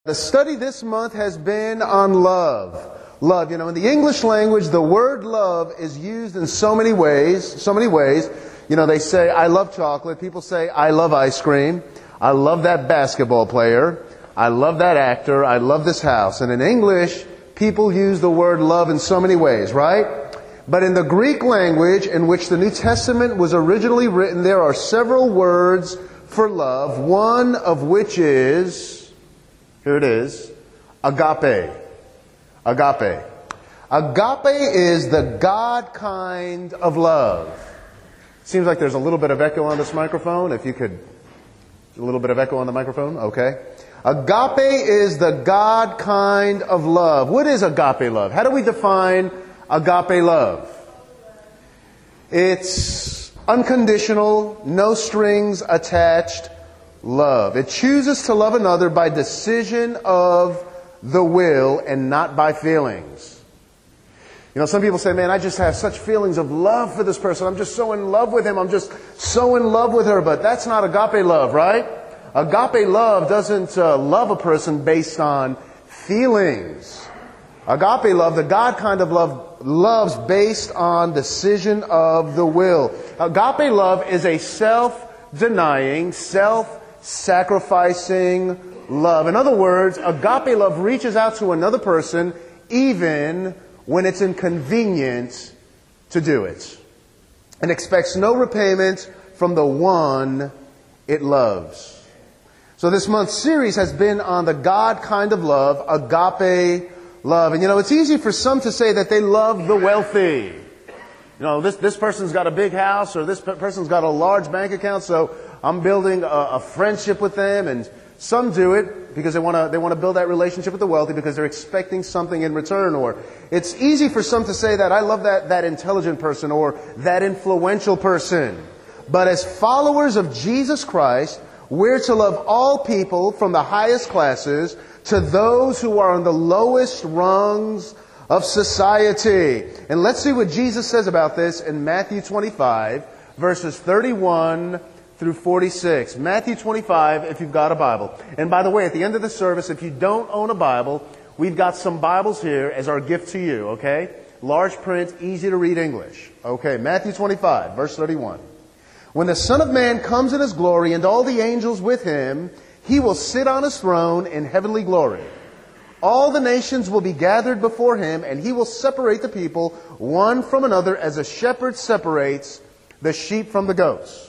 The study this month has been on love. Love, in the English language, the word love is used in so many ways. They say, I love chocolate. People say, I love ice cream. I love that basketball player. I love that actor. I love this house. And in English, people use the word love in so many ways, right? But in the Greek language in which the New Testament was originally written, there are several words for love, one of which is... here it is. Agape. Agape. Agape is the God kind of love. Seems like there's a little bit of echo on this microphone. If you could, a little bit of echo on the microphone. Okay. Agape is the God kind of love. What is agape love? How do we define agape love? It's unconditional, no strings attached love. It chooses to love another by decision of the will and not by feelings. Some people say, man, I just have such feelings of love for this person. I'm just so in love with him. I'm just so in love with her. But that's not agape love, right? Agape love doesn't love a person based on feelings. Agape love, the God kind of love, loves based on decision of the will. Agape love is a self-denying, self-sacrificing love. In other words, agape love reaches out to another person even when it's inconvenient to do it, and expects no repayment from the one it loves. So this month's series has been on the God kind of love, agape love. And it's easy for some to say that they love the wealthy. This person's got a big house, or this person's got a large bank account, so I'm building a friendship with them. And some do it because they want to build that relationship with the wealthy because they're expecting something in return. Or it's easy for some to say that I love that intelligent person or that influential person. But as followers of Jesus Christ, we're to love all people from the highest classes to those who are on the lowest rungs of society. And let's see what Jesus says about this in Matthew 25, verses 31 through 46. Matthew 25, if you've got a Bible. And by the way, at the end of the service, if you don't own a Bible, we've got some Bibles here as our gift to you, okay? Large print, easy to read English. Okay, Matthew 25, verse 31. When the Son of Man comes in His glory and all the angels with Him, He will sit on His throne in heavenly glory. All the nations will be gathered before Him, and He will separate the people one from another as a shepherd separates the sheep from the goats.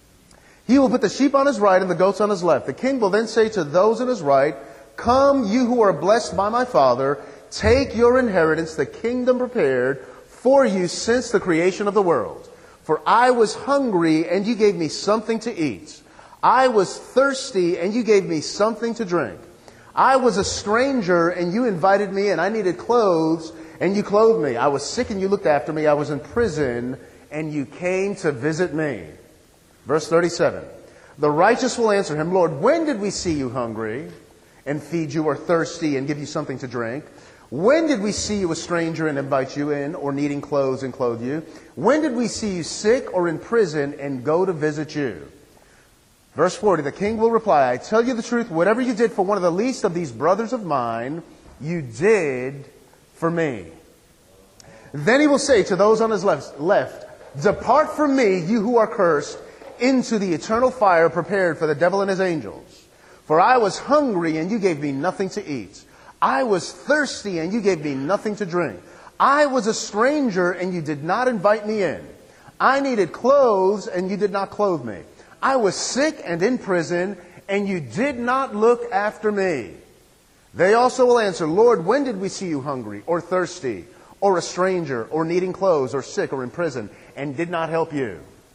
He will put the sheep on His right and the goats on His left. The King will then say to those on His right, "Come, you who are blessed by my Father, take your inheritance, the kingdom prepared for you since the creation of the world. For I was hungry, and you gave me something to eat. I was thirsty, and you gave me something to drink. I was a stranger, and you invited me, and I needed clothes, and you clothed me. I was sick, and you looked after me. I was in prison, and you came to visit me." Verse 37. The righteous will answer Him, "Lord, when did we see you hungry and feed you, or thirsty and give you something to drink? When did we see you a stranger and invite you in, or needing clothes and clothe you? When did we see you sick or in prison and go to visit you?" Verse 40, the King will reply, "I tell you the truth, whatever you did for one of the least of these brothers of mine, you did for me." Then He will say to those on His left, "Depart from me, you who are cursed, into the eternal fire prepared for the devil and his angels. For I was hungry, and you gave me nothing to eat. I was thirsty, and you gave me nothing to drink. I was a stranger, and you did not invite me in. I needed clothes, and you did not clothe me. I was sick and in prison, and you did not look after me." They also will answer, "Lord, when did we see you hungry, or thirsty, or a stranger, or needing clothes, or sick, or in prison, and did not help you?"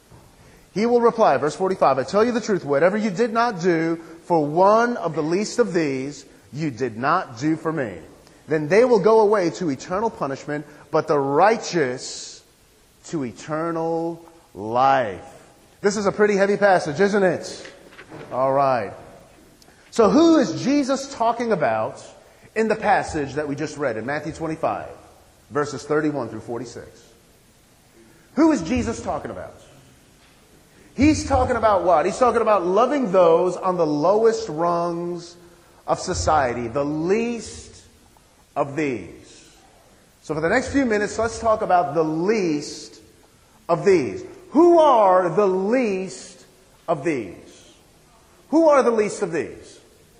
He will reply, verse 45, "I tell you the truth, whatever you did not do for one of the least of these, you did not do for me." Then they will go away to eternal punishment, but the righteous to eternal life. This is a pretty heavy passage, isn't it? All right. So who is Jesus talking about in the passage that we just read in Matthew 25, verses 31 through 46? Who is Jesus talking about? He's talking about what? He's talking about loving those on the lowest rungs of society, the least of these. So for the next few minutes, let's talk about the least of these. Who are the least of these? Who are the least of these?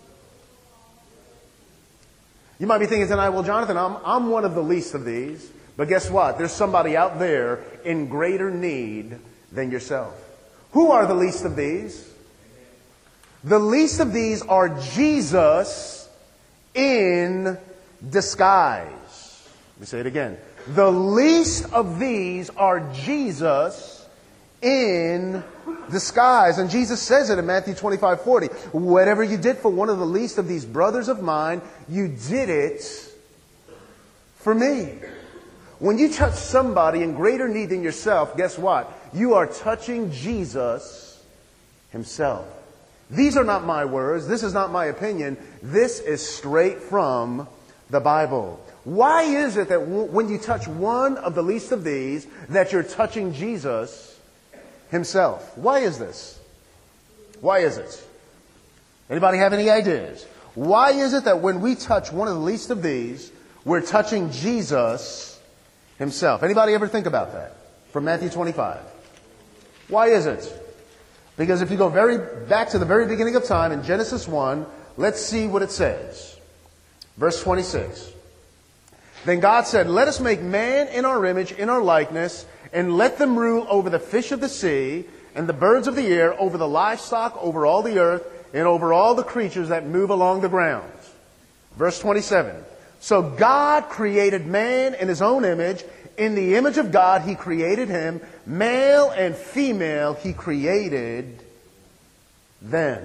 You might be thinking tonight, well, Jonathan, I'm one of the least of these. But guess what? There's somebody out there in greater need than yourself. Who are the least of these? The least of these are Jesus in disguise. Let me say it again. The least of these are Jesus in disguise. And Jesus says it in Matthew 25:40. Whatever you did for one of the least of these brothers of mine, you did it for me. When you touch somebody in greater need than yourself, guess what? You are touching Jesus himself. These are not my words. This is not my opinion. This is straight from the Bible. Why is it that when you touch one of the least of these, that you're touching Jesus himself? Why is this? Why is it? Anybody have any ideas? Why is it that when we touch one of the least of these, we're touching Jesus himself? Anybody ever think about that? From Matthew 25. Why is it? Because if you go back to the very beginning of time in Genesis 1, let's see what it says. Verse 26. Then God said, let us make man in our image, in our likeness, and let them rule over the fish of the sea, and the birds of the air, over the livestock, over all the earth, and over all the creatures that move along the ground. Verse 27. So God created man in his own image. In the image of God he created him. Male and female he created them.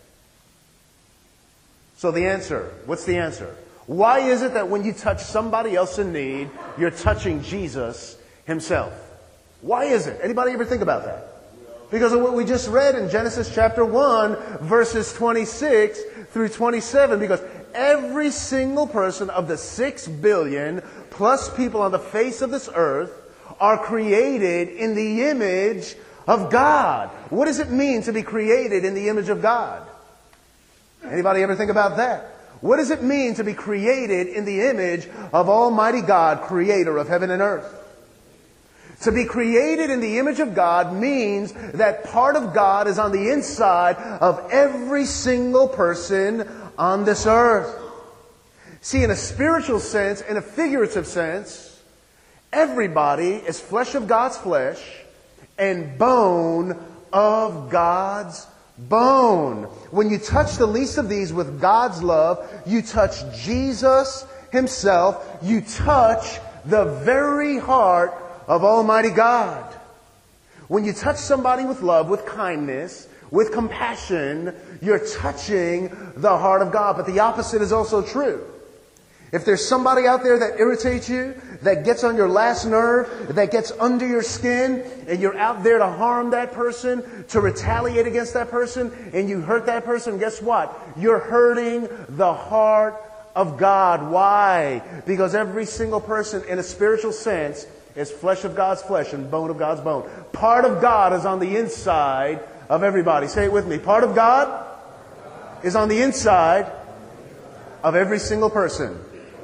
So the answer, what's the answer? Why is it that when you touch somebody else in need, you're touching Jesus himself? Why is it? Anybody ever think about that? Because of what we just read in Genesis chapter 1, verses 26 through 27. Because every single person of the 6 billion plus people on the face of this earth are created in the image of God. What does it mean to be created in the image of God? Anybody ever think about that? What does it mean to be created in the image of Almighty God, creator of heaven and earth? To be created in the image of God means that part of God is on the inside of every single person on this earth. See, in a spiritual sense, in a figurative sense, everybody is flesh of God's flesh and bone of God's bone. When you touch the least of these with God's love, you touch Jesus himself. You touch the very heart of Almighty God. When you touch somebody with love, with kindness, with compassion, you're touching the heart of God. But the opposite is also true. If there's somebody out there that irritates you, that gets on your last nerve, that gets under your skin, and you're out there to harm that person, to retaliate against that person, and you hurt that person, guess what? You're hurting the heart of God. Why? Because every single person in a spiritual sense is flesh of God's flesh and bone of God's bone. Part of God is on the inside of everybody. Say it with me. Part of God is on the inside of every single person.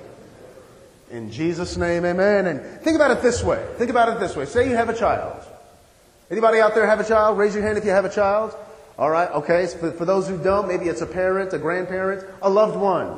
In Jesus' name, amen. And think about it this way. Think about it this way. Say you have a child. Anybody out there have a child? Raise your hand if you have a child. All right, okay. So for those who don't, maybe it's a parent, a grandparent, a loved one.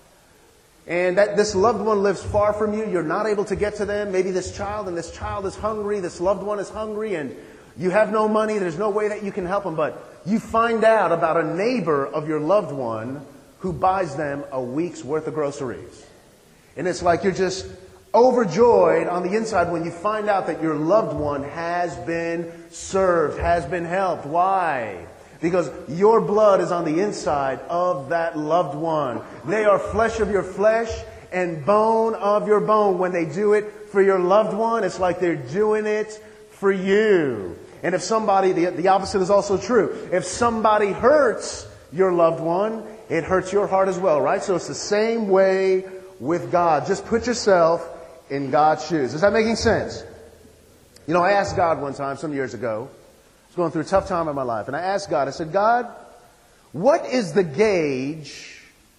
And this loved one lives far from you. You're not able to get to them. Maybe this child is hungry. This loved one is hungry, and you have no money. There's no way that you can help them. But you find out about a neighbor of your loved one who buys them a week's worth of groceries. And it's like you're just overjoyed on the inside when you find out that your loved one has been served, has been helped. Why? Because your blood is on the inside of that loved one. They are flesh of your flesh and bone of your bone. When they do it for your loved one, it's like they're doing it for you. And if somebody, the opposite is also true. If somebody hurts your loved one, it hurts your heart as well, right? So it's the same way with God. Just put yourself in God's shoes. Is that making sense? You know, I asked God one time, some years ago, I was going through a tough time in my life, and I asked God, I said, God, what is the gauge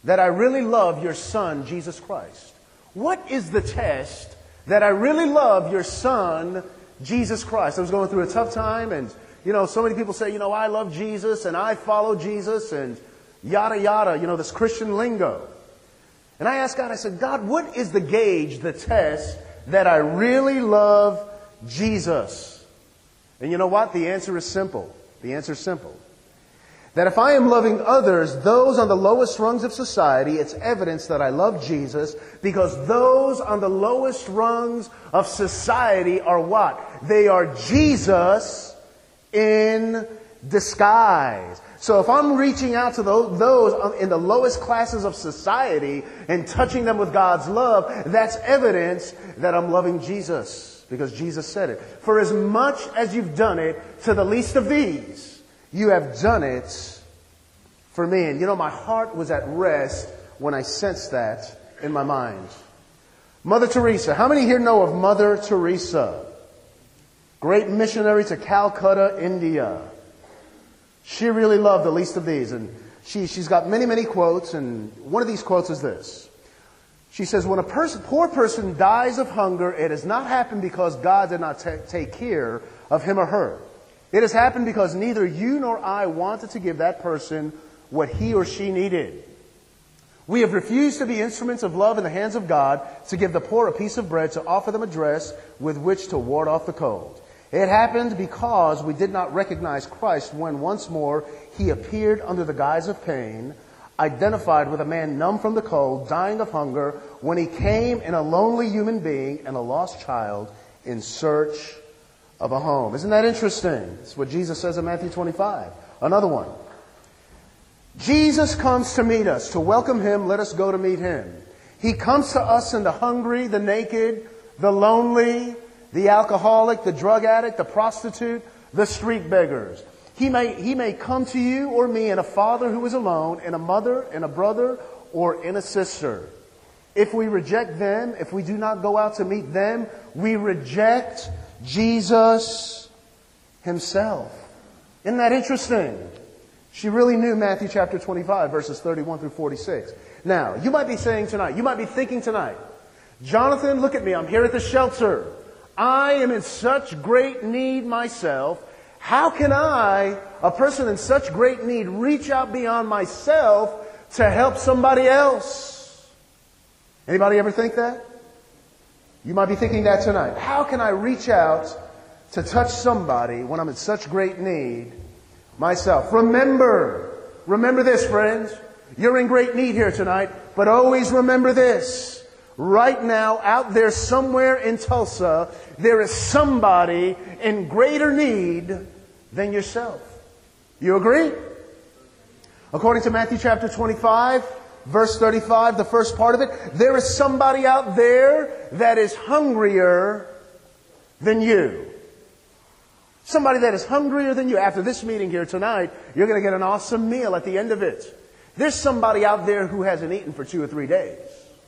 that I really love your son, Jesus Christ? What is the test that I really love your son, Jesus Christ? I was going through a tough time, and, so many people say, I love Jesus, and I follow Jesus, and yada, yada, this Christian lingo. And I asked God, I said, God, what is the gauge, the test that I really love Jesus? And you know what? The answer is simple. The answer is simple. That if I am loving others, those on the lowest rungs of society, it's evidence that I love Jesus, because those on the lowest rungs of society are what? They are Jesus in disguise. So if I'm reaching out to those in the lowest classes of society and touching them with God's love, that's evidence that I'm loving Jesus, because Jesus said it. For as much as you've done it to the least of these, you have done it for me. And my heart was at rest when I sensed that in my mind. Mother Teresa. How many here know of Mother Teresa? Great missionary to Calcutta, India. She really loved the least of these. And she's got many, many quotes. And one of these quotes is this. She says, when a poor person dies of hunger, it has not happened because God did not take care of him or her. It has happened because neither you nor I wanted to give that person what he or she needed. We have refused to be instruments of love in the hands of God, to give the poor a piece of bread, to offer them a dress with which to ward off the cold. It happened because we did not recognize Christ when once more he appeared under the guise of pain, identified with a man numb from the cold, dying of hunger, when he came in a lonely human being and a lost child in search of a home. Isn't that interesting? It's what Jesus says in Matthew 25. Another one. Jesus comes to meet us. To welcome him, let us go to meet him. He comes to us in the hungry, the naked, the lonely, the alcoholic, the drug addict, the prostitute, the street beggars. He may come to you or me in a father who is alone, in a mother, in a brother, or in a sister. If we reject them, if we do not go out to meet them, we reject Jesus himself. Isn't that interesting? She really knew Matthew chapter 25, verses 31 through 46. Now, you might be saying tonight, you might be thinking tonight, Jonathan, look at me, I'm here at the shelter. I am in such great need myself. How can I, a person in such great need, reach out beyond myself to help somebody else? Anybody ever think that? You might be thinking that tonight. How can I reach out to touch somebody when I'm in such great need myself? Remember this, friends. You're in great need here tonight, but always remember this. Right now, out there somewhere in Tulsa, there is somebody in greater need than yourself. You agree? According to Matthew chapter 25, verse 35, the first part of it, there is somebody out there that is hungrier than you. Somebody that is hungrier than you. After this meeting here tonight, you're going to get an awesome meal at the end of it. There's somebody out there who hasn't eaten for 2 or 3 days.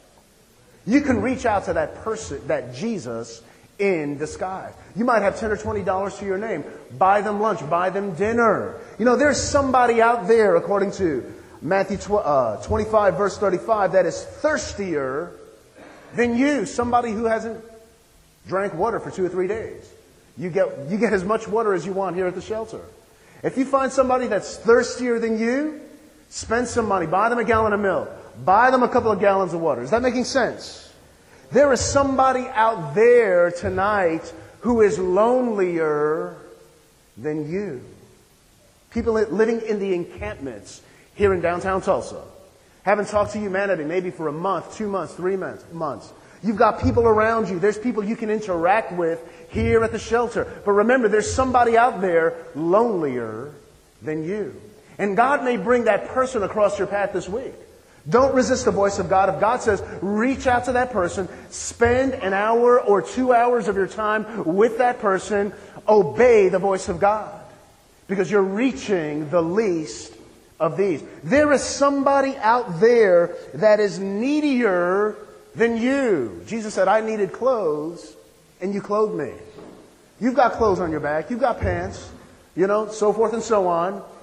You can reach out to that person, that Jesus, in disguise. You might have $10 or $20 to your name. Buy them lunch. Buy them dinner. There's somebody out there, according to Matthew 25, verse 35, that is thirstier than you. Somebody who hasn't drank water for 2 or 3 days. You get as much water as you want here at the shelter. If you find somebody that's thirstier than you, spend some money. Buy them a gallon of milk. Buy them a couple of gallons of water. Is that making sense? There is somebody out there tonight who is lonelier than you. People living in the encampments here in downtown Tulsa. Haven't talked to humanity maybe for a month, 2 months, 3 months. You've got people around you. There's people you can interact with here at the shelter. But remember, there's somebody out there lonelier than you. And God may bring that person across your path this week. Don't resist the voice of God. If God says, reach out to that person, spend an hour or 2 hours of your time with that person, obey the voice of God. Because you're reaching the least of these. There is somebody out there that is needier than you. Jesus said, I needed clothes, and you clothed me. You've got clothes on your back. You've got pants, so forth and so on.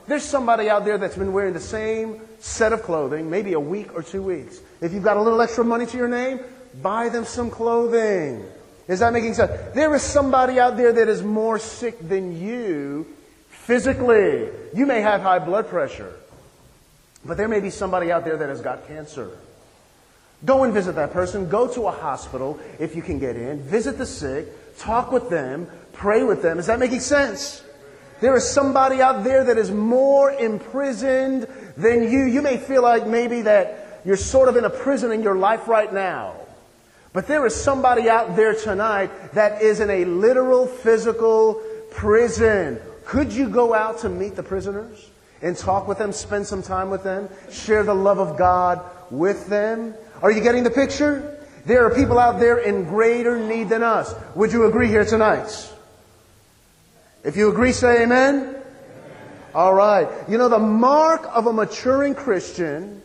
There's somebody out there that's been wearing the same set of clothing, maybe a week or 2 weeks. If you've got a little extra money to your name, buy them some clothing. Is that making sense? There is somebody out there that is more sick than you physically. You may have high blood pressure, but there may be somebody out there that has got cancer. Go and visit that person. Go to a hospital if you can get in. Visit the sick. Talk with them. Pray with them. Is that making sense? There is somebody out there that is more imprisoned than you. You may feel like maybe that you're sort of in a prison in your life right now. But there is somebody out there tonight that is in a literal physical prison. Could you go out to meet the prisoners and talk with them, spend some time with them, share the love of God with them? Are you getting the picture? There are people out there in greater need than us. Would you agree here tonight? If you agree, say amen. Amen. All right. You know, the mark of a maturing Christian,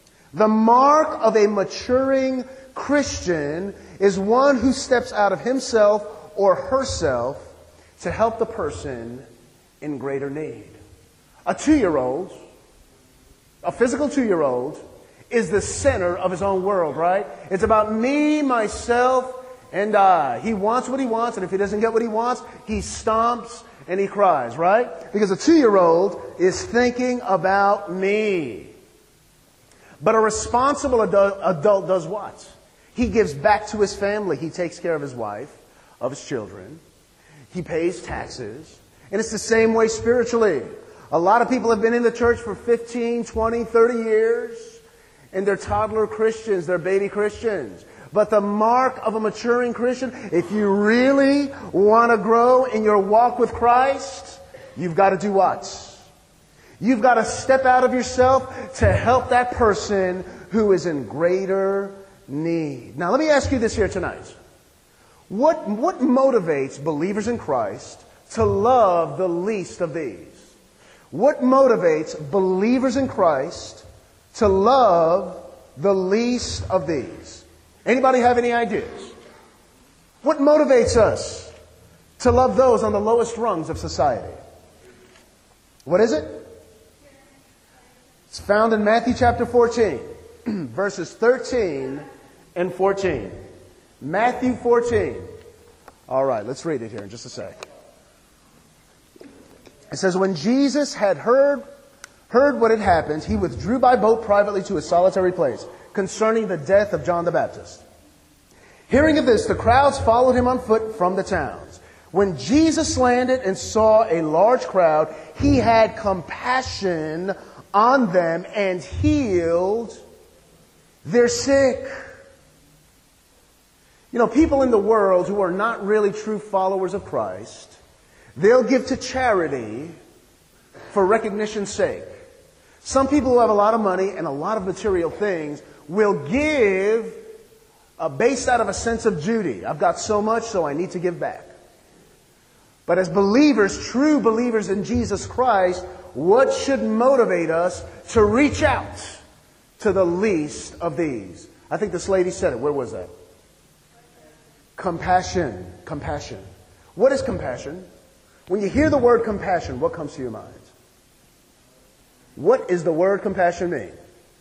is one who steps out of himself or herself to help the person in greater need. A 2-year-old, a physical 2-year-old, is the center of his own world, right? It's about me, myself, and I. He wants what he wants, and if he doesn't get what he wants, he stomps and he cries, right? Because a 2-year-old is thinking about me. But a responsible adult does what? He gives back to his family. He takes care of his wife, of his children. He pays taxes. And it's the same way spiritually. A lot of people have been in the church for 15, 20, 30 years. And they're toddler Christians, they're baby Christians. But the mark of a maturing Christian, if you really want to grow in your walk with Christ, you've got to do what? You've got to step out of yourself to help that person who is in greater need. Now, let me ask you this here tonight. What motivates believers in Christ to love the least of these? What motivates believers in Christ to love the least of these? Anybody have any ideas? What motivates us to love those on the lowest rungs of society? What is it? It's found in Matthew chapter 14, verses 13 and 14. Matthew 14. All right, let's read it here in just a sec. It says, when Jesus had heard what had happened, he withdrew by boat privately to a solitary place, concerning the death of John the Baptist. Hearing of this, the crowds followed him on foot from the towns. When Jesus landed and saw a large crowd, he had compassion on them and healed their sick. You know, people in the world who are not really true followers of Christ, they'll give to charity for recognition's sake. Some people who have a lot of money and a lot of material things will give based out of a sense of duty. I've got so much, so I need to give back. But as believers, true believers in Jesus Christ, what should motivate us to reach out to the least of these? I think this lady said it. Where was that? Compassion. Compassion. What is compassion? When you hear the word compassion, what comes to your mind? What is the word compassion mean?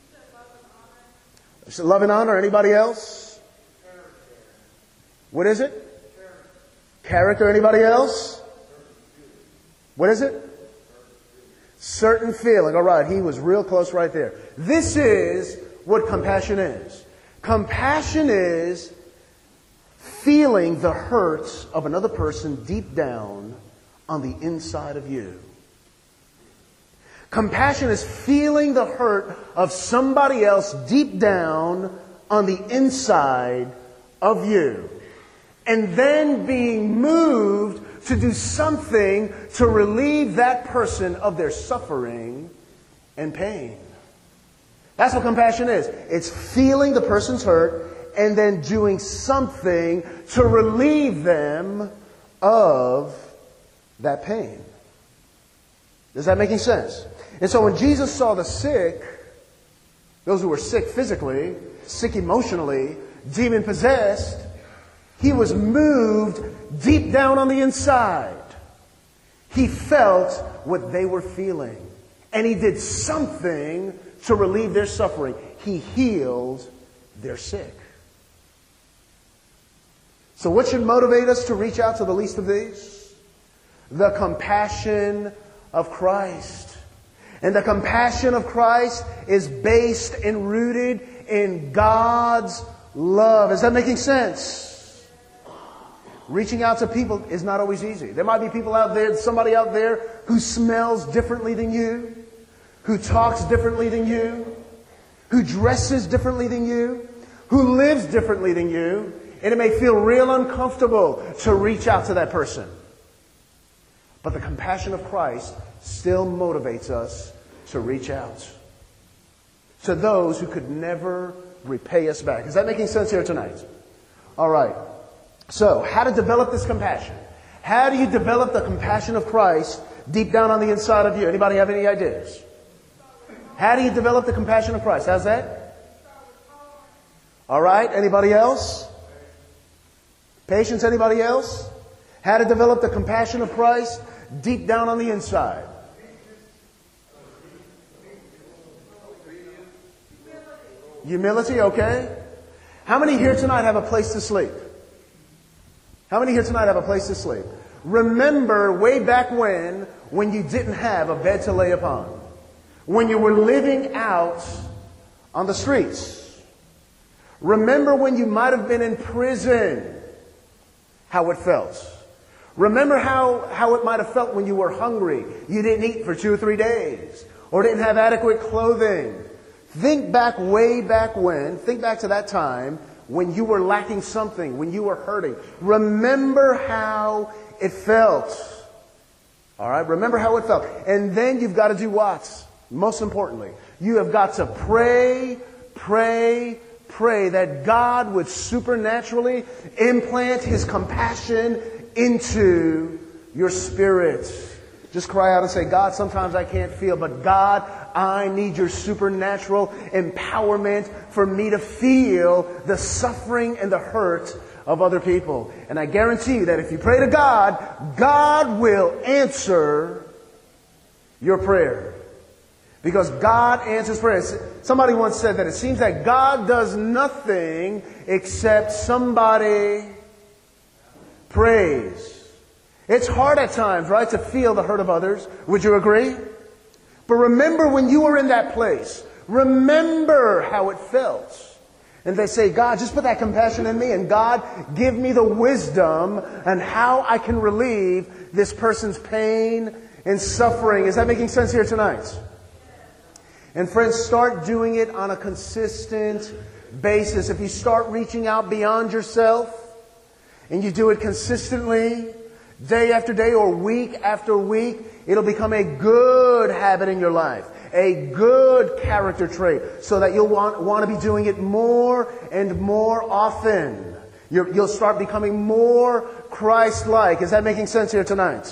Love and honor. Anybody else? What is it? Character. Anybody else? What is it? Certain feeling. All right, he was real close right there. This is what compassion is. Compassion is feeling the hurts of another person deep down on the inside of you. Compassion is feeling the hurt of somebody else deep down on the inside of you. And then being moved to do something to relieve that person of their suffering and pain. That's what compassion is. It's feeling the person's hurt and then doing something to relieve them of that pain. Is that making sense? And so when Jesus saw the sick, those who were sick physically, sick emotionally, demon-possessed, he was moved deep down on the inside. He felt what they were feeling. and he did something to relieve their suffering. He healed their sick. So what should motivate us to reach out to the least of these? The compassion of Christ. And the compassion of Christ is based and rooted in God's love. Is that making sense? Reaching out to people is not always easy. There might be people out there, somebody out there who smells differently than you, who talks differently than you, who dresses differently than you, who lives differently than you, and it may feel real uncomfortable to reach out to that person. But the compassion of Christ still motivates us to reach out to those who could never repay us back. Is that making sense here tonight? All right. So, how to develop this compassion? How do you develop the compassion of Christ deep down on the inside of you? Anybody have any ideas? How do you develop the compassion of Christ? How's that? All right. Anybody else? Patience, anybody else? How to develop the compassion of Christ deep down on the inside? Humility, okay. How many here tonight have a place to sleep? How many here tonight have a place to sleep? Remember way back when you didn't have a bed to lay upon. When you were living out on the streets. Remember when you might have been in prison. How it felt. Remember how it might have felt when you were hungry. You didn't eat for 2 or 3 days. Or didn't have adequate clothing. Think back way back when. Think back to that time when you were lacking something. When you were hurting. Remember how it felt. All right? Remember how it felt. And then you've got to do what? Most importantly, you have got to pray that God would supernaturally implant His compassion into your spirit. Just cry out and say, God, sometimes I can't feel, but God, I need your supernatural empowerment for me to feel the suffering and the hurt of other people. And I guarantee you that if you pray to God, God will answer your prayer. Because God answers prayers. Somebody once said that it seems that God does nothing except somebody prays. It's hard at times, right, to feel the hurt of others. Would you agree? But remember when you were in that place. Remember how it felt. And they say, God, just put that compassion in me. And God, give me the wisdom and how I can relieve this person's pain and suffering. Is that making sense here tonight? And friends, start doing it on a consistent basis. If you start reaching out beyond yourself and you do it consistently, day after day or week after week, it'll become a good habit in your life, a good character trait, so that you'll want to be doing it more and more often. You'll start becoming more Christ-like. Is that making sense here tonight?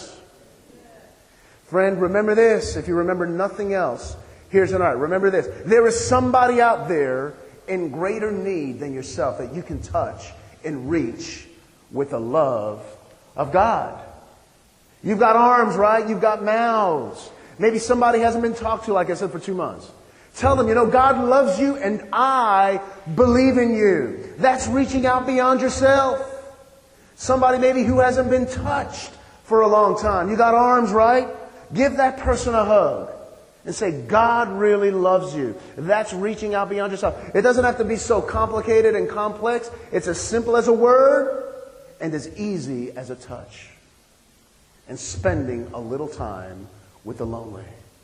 Friend, remember this. If you remember nothing else, here's an art. Remember this. There is somebody out there in greater need than yourself that you can touch and reach with the love of God. You've got arms, right? You've got mouths. Maybe somebody hasn't been talked to, like I said, for 2 months. Tell them, God loves you and I believe in you. That's reaching out beyond yourself. Somebody maybe who hasn't been touched for a long time. You got arms, right? Give that person a hug. And say, God really loves you. That's reaching out beyond yourself. It doesn't have to be so complicated and complex. It's as simple as a word and as easy as a touch. And spending a little time with the lonely.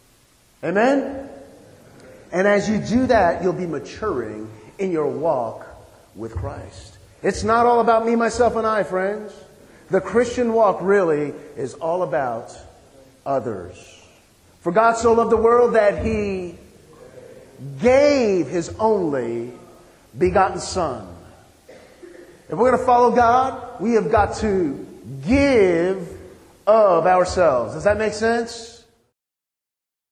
Amen? And as you do that, you'll be maturing in your walk with Christ. It's not all about me, myself, and I, friends. The Christian walk really is all about others. For God so loved the world that He gave His only begotten Son. If we're going to follow God, we have got to give of ourselves. Does that make sense?